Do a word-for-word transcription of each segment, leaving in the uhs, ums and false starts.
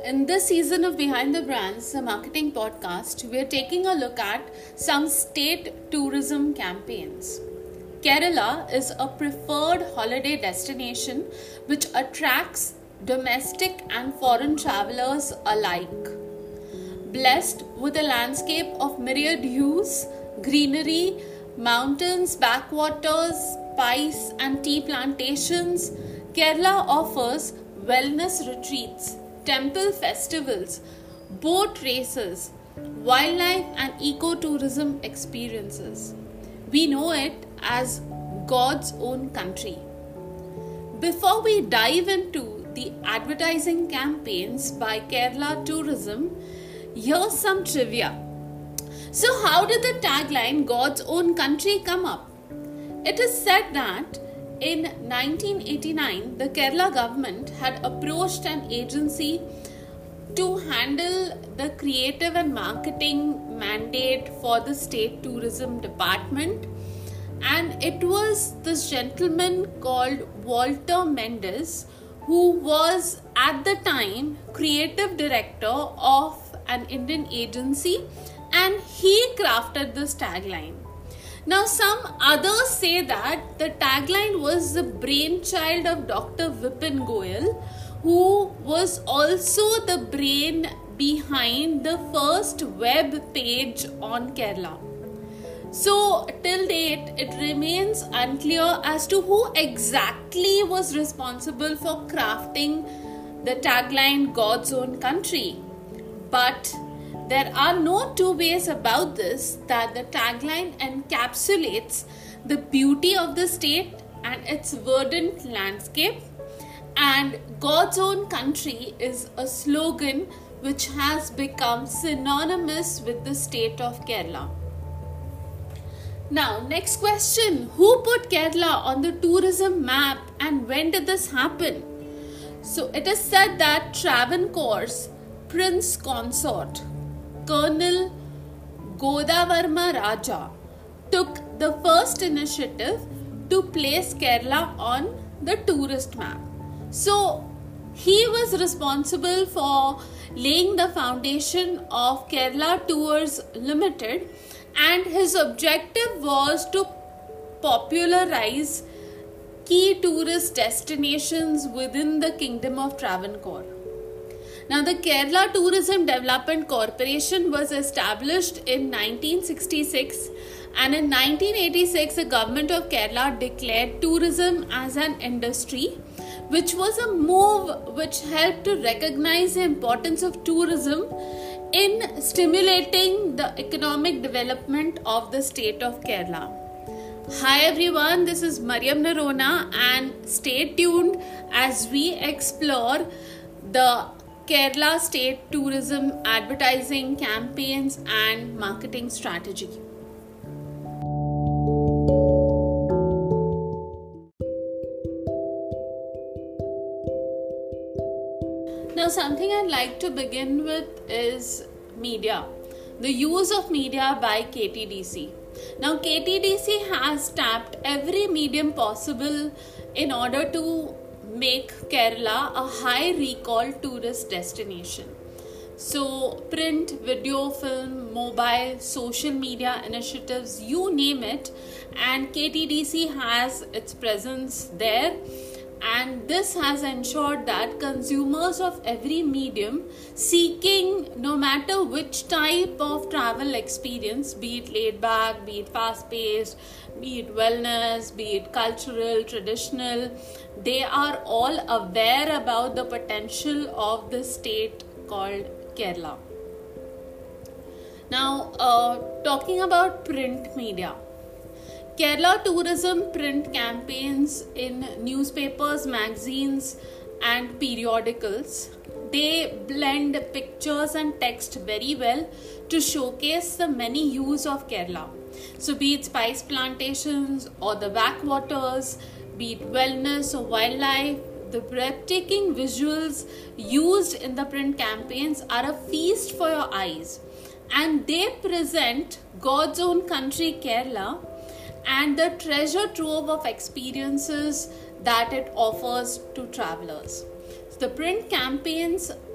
In this season of Behind the Brands, the marketing podcast, we are taking a look at some state tourism campaigns. Kerala is a preferred holiday destination which attracts domestic and foreign travelers alike. Blessed with a landscape of myriad hues, greenery, mountains, backwaters, spice and tea plantations, Kerala offers wellness retreats, temple festivals, boat races, wildlife and ecotourism experiences. We know it as God's own country. Before we dive into the advertising campaigns by Kerala Tourism, here's some trivia. So how did the tagline God's own country come up? It is said that in nineteen eighty-nine, the Kerala government had approached an agency to handle the creative and marketing mandate for the state tourism department, and it was this gentleman called Walter Mendes who was at the time creative director of an Indian agency, and he crafted this tagline. Now, some others say that the tagline was the brainchild of Doctor Vipin Goyal, who was also the brain behind the first web page on Kerala. So, till date, it remains unclear as to who exactly was responsible for crafting the tagline God's own country. But there are no two ways about this that the tagline encapsulates the beauty of the state and its verdant landscape, and God's own country is a slogan which has become synonymous with the state of Kerala. Now, next question. Who put Kerala on the tourism map and when did this happen? So, it is said that Travancore's Prince Consort, Colonel Godavarma Raja, took the first initiative to place Kerala on the tourist map. So, he was responsible for laying the foundation of Kerala Tours Limited, and his objective was to popularize key tourist destinations within the Kingdom of Travancore. Now, the Kerala Tourism Development Corporation was established in nineteen sixty-six, and in nineteen eighty-six, the government of Kerala declared tourism as an industry, which was a move which helped to recognize the importance of tourism in stimulating the economic development of the state of Kerala. Hi everyone, this is Mariam Narona, and stay tuned as we explore the Kerala State Tourism advertising campaigns and marketing strategy. Now, something I'd like to begin with is media. The use of media by K T D C. Now, K T D C has tapped every medium possible in order to make Kerala a high recall tourist destination. So, print, video, film, mobile, social media initiatives, you name it, and K T D C has its presence there. And this has ensured that consumers of every medium seeking no matter which type of travel experience, be it laid back, be it fast paced, be it wellness, be it cultural, traditional, they are all aware about the potential of the state called Kerala. Now, uh, talking about print media. Kerala Tourism print campaigns in newspapers, magazines and periodicals, they blend pictures and text very well to showcase the many hues of Kerala. So be it spice plantations or the backwaters, be it wellness or wildlife, the breathtaking visuals used in the print campaigns are a feast for your eyes, and they present God's own country Kerala and the treasure trove of experiences that it offers to travelers. The print campaigns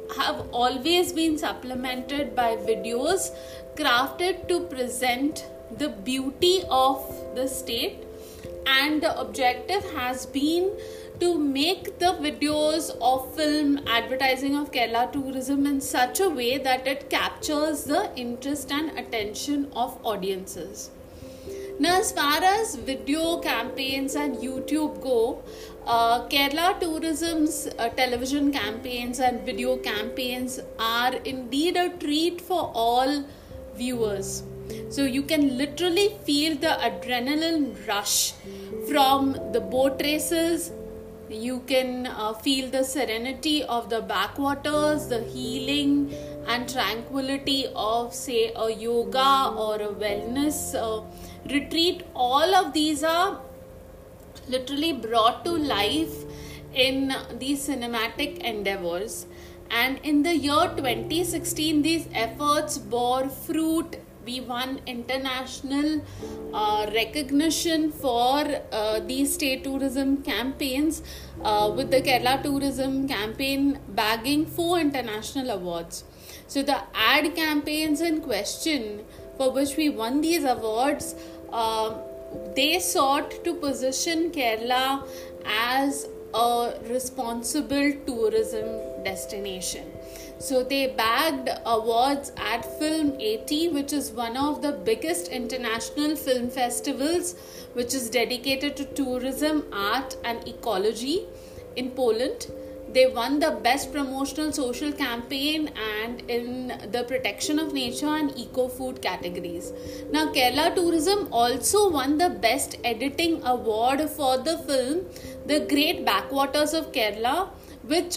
have always been supplemented by videos crafted to present the beauty of the state, and the objective has been to make the videos of film advertising of Kerala tourism in such a way that it captures the interest and attention of audiences. Now, as far as video campaigns and YouTube go, uh, Kerala Tourism's uh, television campaigns and video campaigns are indeed a treat for all viewers. So you can literally feel the adrenaline rush from the boat races. You can uh, feel the serenity of the backwaters, the healing and tranquility of, say, a yoga or a wellness uh, retreat. All of these are literally brought to life in these cinematic endeavors. And in the year twenty sixteen, these efforts bore fruit. We won international uh, recognition for uh, these state tourism campaigns, uh, with the Kerala Tourism campaign bagging four international awards. So the ad campaigns in question, for which we won these awards, uh, they sought to position Kerala as a responsible tourism destination. So they bagged awards at Film eighty, which is one of the biggest international film festivals which is dedicated to tourism, art and ecology in Poland. They won the best promotional social campaign and in the protection of nature and eco-food categories. Now, Kerala Tourism also won the best editing award for the film The Great Backwaters of Kerala, which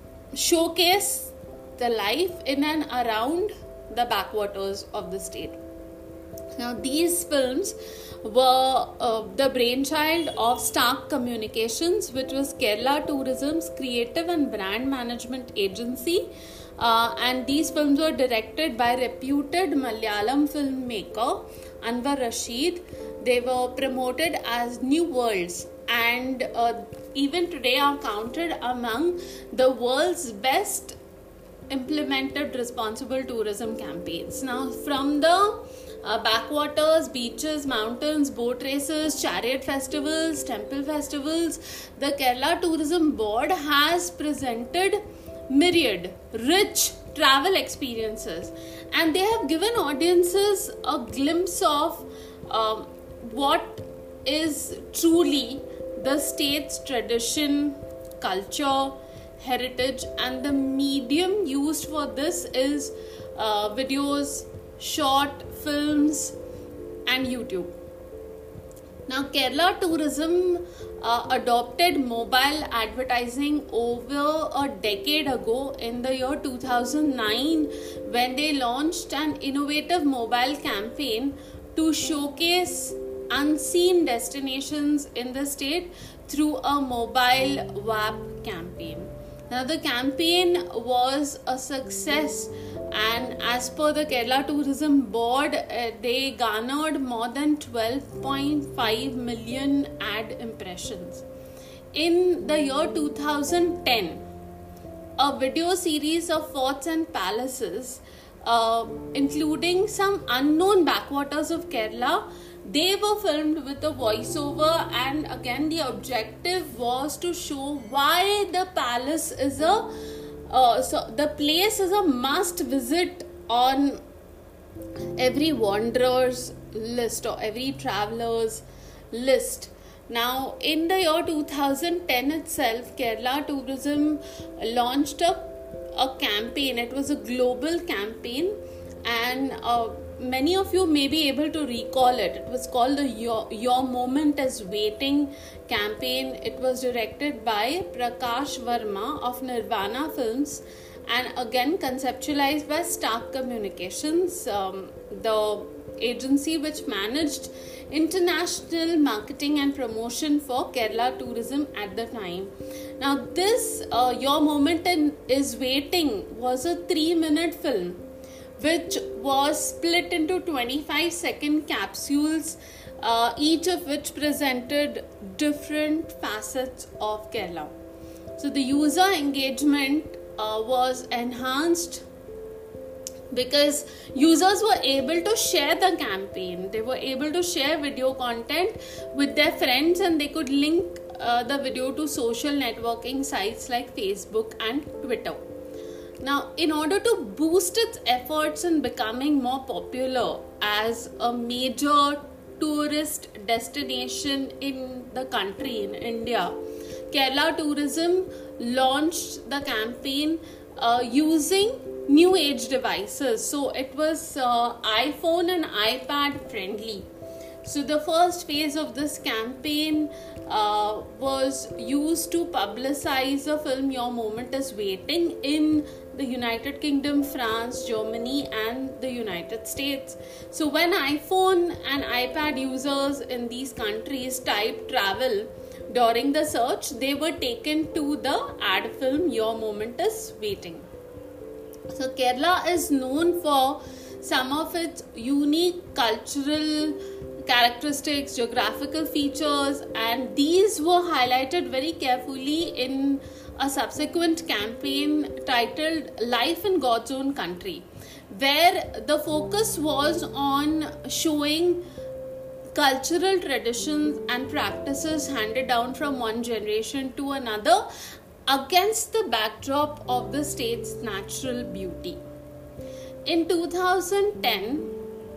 showcase the life in and around the backwaters of the state. Now, these films were uh, the brainchild of Stark Communications, which was Kerala Tourism's creative and brand management agency. Uh, and these films were directed by reputed Malayalam filmmaker Anwar Rashid. They were promoted as new worlds, and uh, even today are counted among the world's best implemented responsible tourism campaigns. Now, from the uh, backwaters, beaches, mountains, boat races, chariot festivals, temple festivals, the Kerala Tourism Board has presented myriad rich travel experiences, and they have given audiences a glimpse of uh, what is truly the state's tradition, culture, heritage, and the medium used for this is uh, videos, short films and YouTube. Now, Kerala Tourism uh, adopted mobile advertising over a decade ago in the year two thousand nine, when they launched an innovative mobile campaign to showcase unseen destinations in the state through a mobile W A P campaign. Now, the campaign was a success, and as per the Kerala Tourism Board, uh, they garnered more than twelve point five million ad impressions. In the year two thousand ten, a video series of forts and palaces, uh, including some unknown backwaters of Kerala, they were filmed with a voiceover, and again the objective was to show why the palace is a uh, so the place is a must visit on every wanderer's list or every traveler's list. Now, in the year two thousand ten itself, Kerala Tourism launched a, a campaign. It was a global campaign, and uh, many of you may be able to recall it. It was called the Your, Your Moment is Waiting campaign. It was directed by Prakash Verma of Nirvana Films, and again conceptualized by Stark Communications, um, the agency which managed international marketing and promotion for Kerala Tourism at the time. Now, this uh, Your Moment is Waiting was a three minute film which was split into twenty-five second capsules, uh, each of which presented different facets of Kerala. So the user engagement uh, was enhanced because users were able to share the campaign. They were able to share video content with their friends, and they could link uh, the video to social networking sites like Facebook and Twitter. Now, in order to boost its efforts in becoming more popular as a major tourist destination in the country, in India, Kerala Tourism launched the campaign uh, using new age devices. So it was uh, iPhone and iPad friendly. So the first phase of this campaign uh, was used to publicize the film Your Moment Is Waiting in the United Kingdom, France, Germany and the United States. So when iPhone and iPad users in these countries typed travel during the search, they were taken to the ad film Your Moment Is Waiting. So Kerala is known for some of its unique cultural characteristics, geographical features, and these were highlighted very carefully in a subsequent campaign titled Life in God's Own Country, where the focus was on showing cultural traditions and practices handed down from one generation to another against the backdrop of the state's natural beauty. In two thousand ten,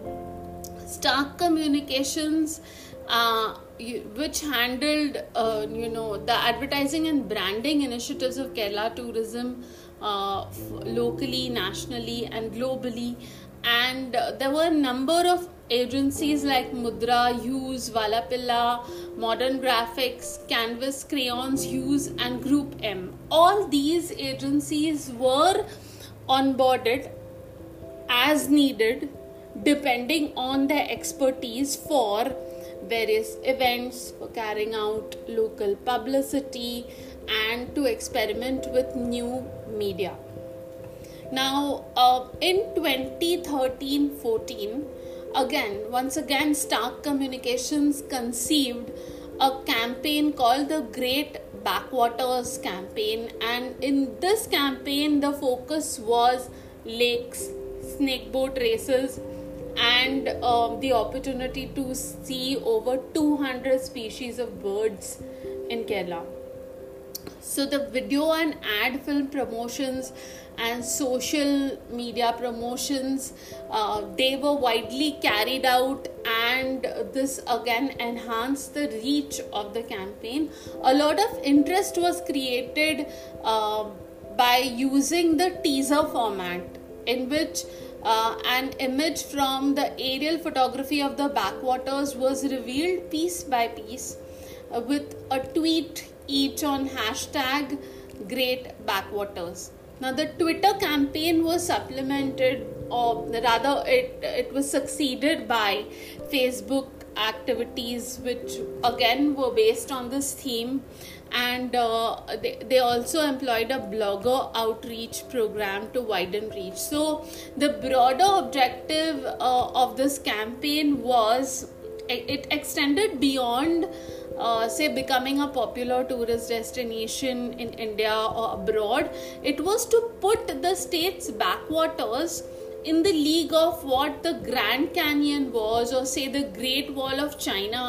Stark Communications, uh, which handled uh, you know the advertising and branding initiatives of Kerala Tourism uh, locally, nationally and globally, and uh, there were a number of agencies like Mudra, Hughes, Valapilla, Modern Graphics, Canvas, Crayons, Hughes and Group M. All these agencies were onboarded as needed depending on their expertise for various events, for carrying out local publicity and to experiment with new media. Now, uh, in twenty thirteen fourteen, again, once again, Stark Communications conceived a campaign called the Great Backwaters Campaign, and in this campaign, the focus was lakes, snakeboat races, and uh, the opportunity to see over two hundred species of birds in Kerala. So the video and ad film promotions and social media promotions, uh, they were widely carried out, and this again enhanced the reach of the campaign. A lot of interest was created uh, by using the teaser format, in which uh, an image from the aerial photography of the backwaters was revealed piece by piece uh, with a tweet each on hashtag Great Backwaters. Now the Twitter campaign was supplemented, or rather it, it was succeeded by Facebook activities, which again were based on this theme, and uh, they, they also employed a blogger outreach program to widen reach. So the broader objective uh, of this campaign was, it extended beyond Uh, say becoming a popular tourist destination in India or abroad. It was to put the state's backwaters in the league of what the Grand Canyon was, or say the Great Wall of China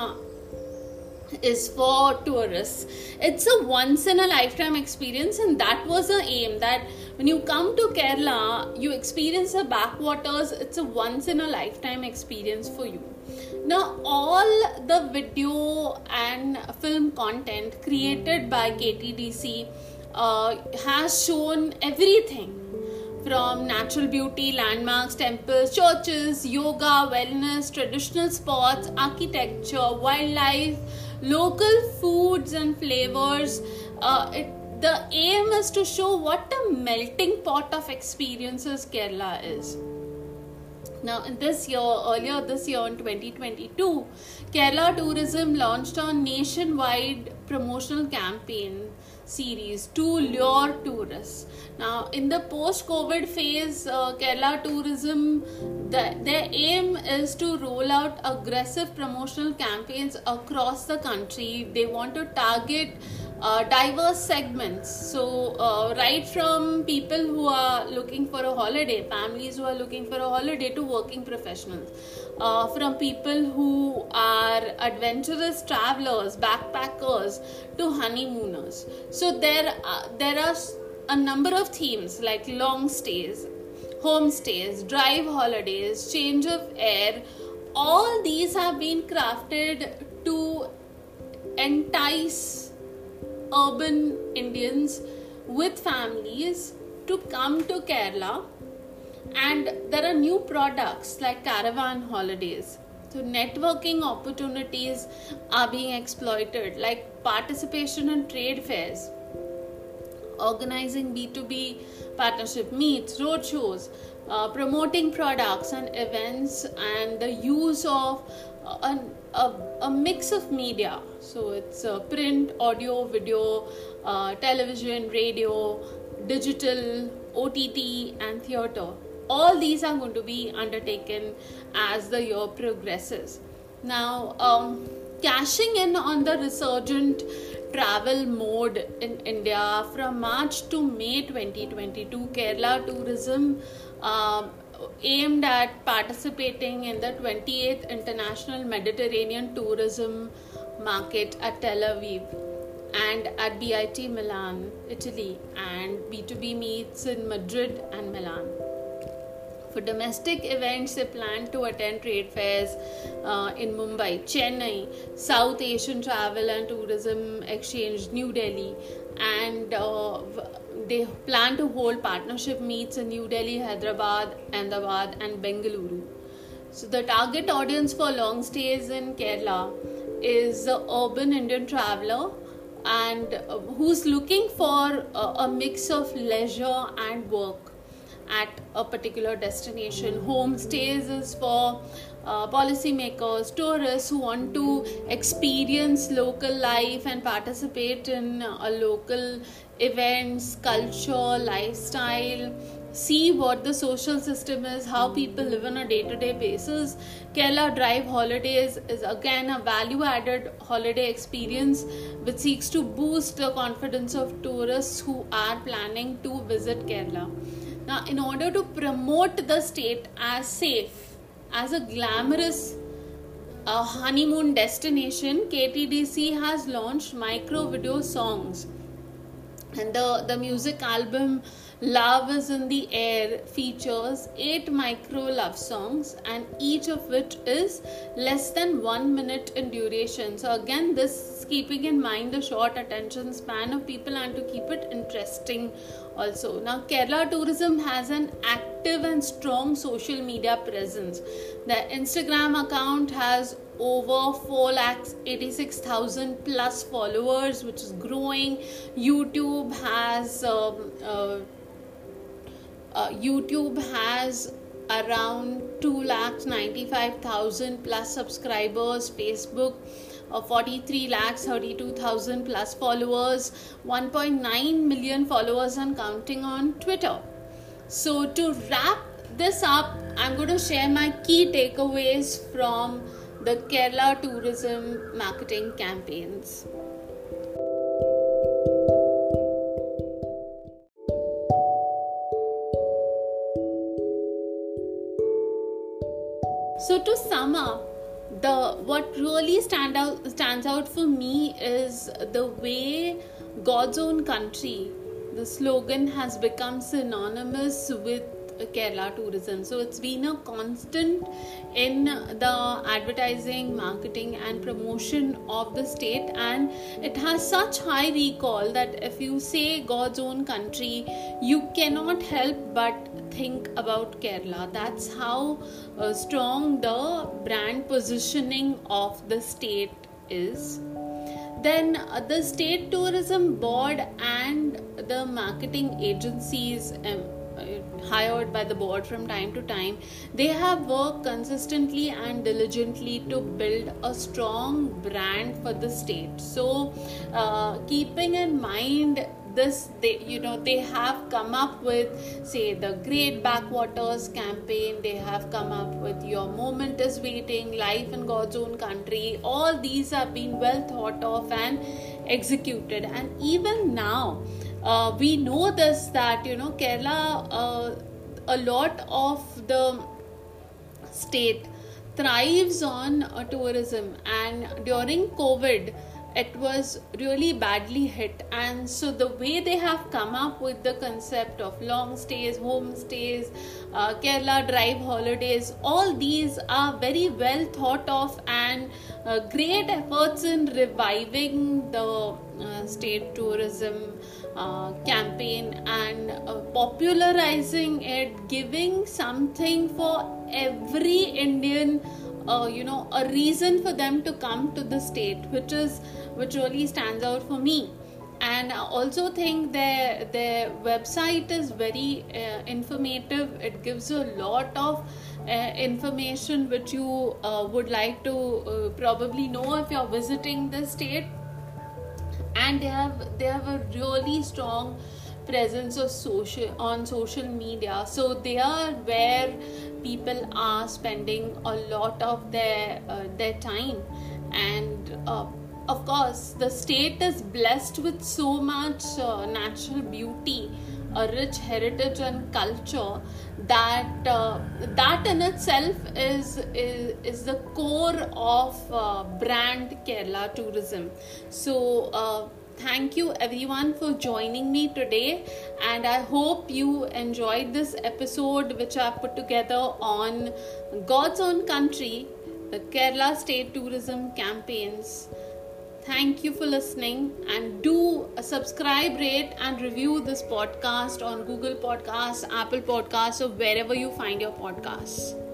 is for tourists. It's a once in a lifetime experience, and that was the aim, that when you come to Kerala, you experience the backwaters. It's a once in a lifetime experience for you. Now, all the video and film content created by K T D C uh, has shown everything from natural beauty, landmarks, temples, churches, yoga, wellness, traditional sports, architecture, wildlife, local foods and flavors. Uh, it, the aim is to show what a melting pot of experiences Kerala is. Now, in this year, earlier this year in twenty twenty-two, Kerala Tourism launched a nationwide promotional campaign series to lure tourists. Now, in the post-COVID phase, uh, Kerala Tourism, the, their aim is to roll out aggressive promotional campaigns across the country. They want to target uh, diverse segments. So uh, right from people who are looking for a holiday, families who are looking for a holiday, to working professionals, uh, from people who are adventurous travelers, backpackers, to honeymooners. So there uh, there are a number of themes like long stays, homestays, drive holidays, change of air. All these have been crafted to entice urban Indians with families to come to Kerala. And there are new products like caravan holidays. So networking opportunities are being exploited, like participation in trade fairs, organizing B two B partnership meets, roadshows, uh, promoting products and events, and the use of uh, a, a mix of media. So it's uh, print, audio, video, uh, television, radio, digital, O T T, and theatre. All these are going to be undertaken as the year progresses. Now, um, cashing in on the resurgent travel mode in India, from March to May twenty twenty-two, Kerala Tourism um, aimed at participating in the twenty-eighth International Mediterranean Tourism Market at Tel Aviv and at B I T Milan, Italy, and B two B meets in Madrid and Milan. For domestic events, they plan to attend trade fairs uh, in Mumbai, Chennai, South Asian Travel and Tourism Exchange, New Delhi, and uh, they plan to hold partnership meets in New Delhi, Hyderabad, Ahmedabad, and Bengaluru. So the target audience for long stays in Kerala is the urban Indian traveler, and uh, who's looking for a, a mix of leisure and work at a particular destination. Homestays is for uh, policymakers, tourists who want to experience local life and participate in uh, local events, culture, lifestyle, see what the social system is, how people live on a day-to-day basis. Kerala Drive Holidays is again a value-added holiday experience which seeks to boost the confidence of tourists who are planning to visit Kerala. Now, in order to promote the state as safe, as a glamorous uh, honeymoon destination, K T D C has launched micro video songs. And the, the music album Love is in the Air features eight micro love songs, and each of which is less than one minute in duration. So again, this is keeping in mind the short attention span of people and to keep it interesting also. Now, Kerala Tourism has an active and strong social media presence. The Instagram account has over four lakh eighty-six thousand plus followers, which is growing. YouTube has um, uh, uh, YouTube has around two lakh ninety-five thousand plus subscribers. Facebook uh, forty-three lakh thirty-two thousand plus followers. one point nine million followers and counting on Twitter. So to wrap this up, I'm going to share my key takeaways from the Kerala tourism marketing campaigns. So to sum up, the what really stand out stands out for me is the way God's own country, the slogan, has become synonymous with Kerala tourism. So it's been a constant in the advertising, marketing and promotion of the state, and it has such high recall that if you say God's own country, you cannot help but think about Kerala. That's how uh, strong the brand positioning of the state is. Then uh, the state tourism board and the marketing agencies um, hired by the board from time to time, they have worked consistently and diligently to build a strong brand for the state. So uh, keeping in mind this, they you know they have come up with, say, the Great Backwaters campaign. They have come up with Your Moment Is Waiting, Life in God's Own Country. All these have been well thought of and executed. And even now, uh, we know this, that you know Kerala, uh, a lot of the state thrives on uh, tourism, and during COVID it was really badly hit. And so the way they have come up with the concept of long stays, home stays, uh, Kerala drive holidays, all these are very well thought of, and uh, great efforts in reviving the uh, state tourism uh, campaign, and uh, popularizing it, giving something for every Indian, uh, you know, a reason for them to come to the state, which is which really stands out for me. And I also think their their website is very uh, informative. It gives a lot of uh, information which you uh, would like to uh, probably know if you're visiting the state. And they have they have a really strong presence of social on social media, so they are where people are spending a lot of their uh, their time. And uh, of course, the state is blessed with so much uh, natural beauty, a rich heritage and culture, that uh, that in itself is, is is the core of uh, brand Kerala tourism. So uh, thank you everyone for joining me today, and I hope you enjoyed this episode which I put together on God's Own Country, the Kerala State Tourism Campaigns. Thank you for listening, and do subscribe, rate and review this podcast on Google Podcasts, Apple Podcasts, or wherever you find your podcasts.